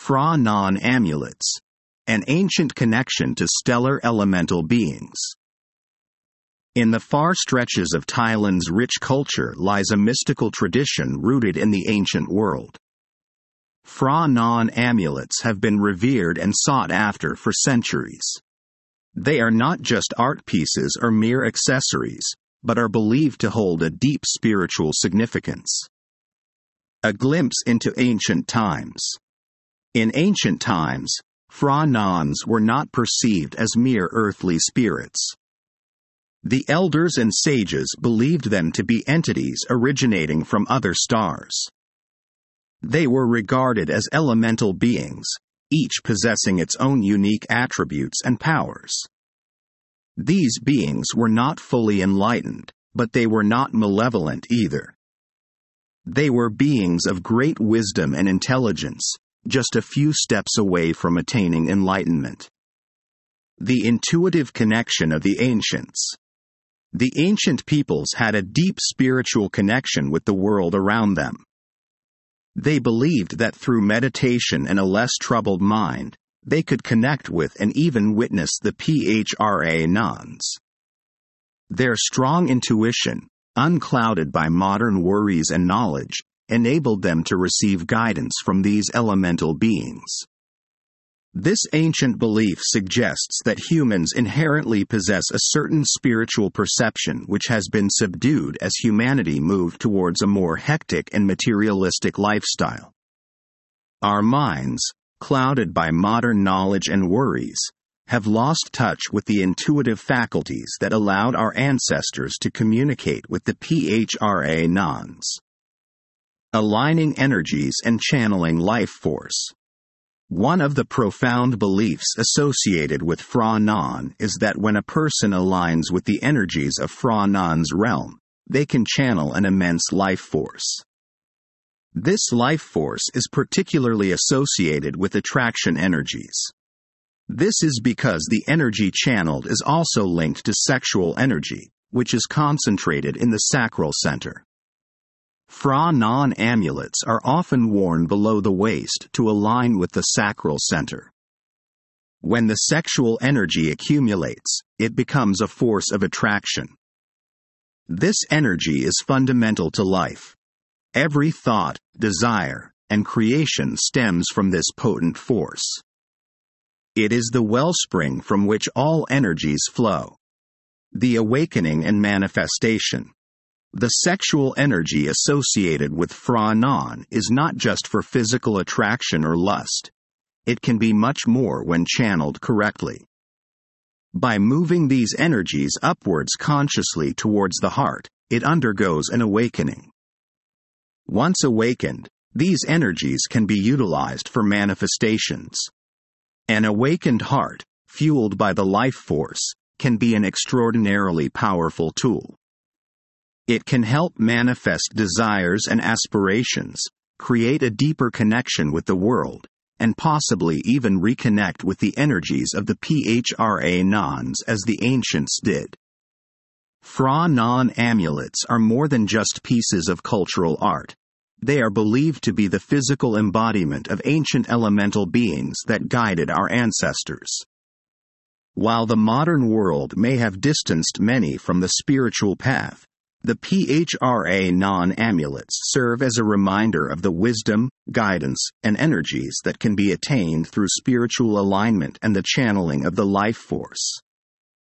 Phra Non amulets, an ancient connection to stellar elemental beings. In the far stretches of Thailand's rich culture lies a mystical tradition rooted in the ancient world. Phra Non amulets have been revered and sought after for centuries. They are not just art pieces or mere accessories, but are believed to hold a deep spiritual significance. A glimpse into ancient times. In ancient times, Phra Nons were not perceived as mere earthly spirits. The elders and sages believed them to be entities originating from other stars. They were regarded as elemental beings, each possessing its own unique attributes and powers. These beings were not fully enlightened, but they were not malevolent either. They were beings of great wisdom and intelligence, just a few steps away from attaining enlightenment. The intuitive connection of the ancients. The ancient peoples had a deep spiritual connection with the world around them. They believed that through meditation and a less troubled mind, they could connect with and even witness the Phra Nons. Their strong intuition, unclouded by modern worries and knowledge, enabled them to receive guidance from these elemental beings. This ancient belief suggests that humans inherently possess a certain spiritual perception which has been subdued as humanity moved towards a more hectic and materialistic lifestyle. Our minds, clouded by modern knowledge and worries, have lost touch with the intuitive faculties that allowed our ancestors to communicate with the Phra Nons. Aligning energies and channeling life force. One of the profound beliefs associated with Phra Non is that when a person aligns with the energies of Phra Non's realm, they can channel an immense life force. This life force is particularly associated with attraction energies. This is because the energy channeled is also linked to sexual energy, which is concentrated in the sacral center. Phra Non amulets are often worn below the waist to align with the sacral center. When the sexual energy accumulates, it becomes a force of attraction. This energy is fundamental to life. Every thought, desire, and creation stems from this potent force. It is the wellspring from which all energies flow. The awakening and manifestation. The sexual energy associated with Phra Non is not just for physical attraction or lust. It can be much more when channeled correctly. By moving these energies upwards consciously towards the heart, it undergoes an awakening. Once awakened, these energies can be utilized for manifestations. An awakened heart, fueled by the life force, can be an extraordinarily powerful tool. It can help manifest desires and aspirations, create a deeper connection with the world, and possibly even reconnect with the energies of the Phra Nons as the ancients did. Phra Non amulets are more than just pieces of cultural art. They are believed to be the physical embodiment of ancient elemental beings that guided our ancestors. While the modern world may have distanced many from the spiritual path, the Phra Non amulets serve as a reminder of the wisdom, guidance, and energies that can be attained through spiritual alignment and the channeling of the life force.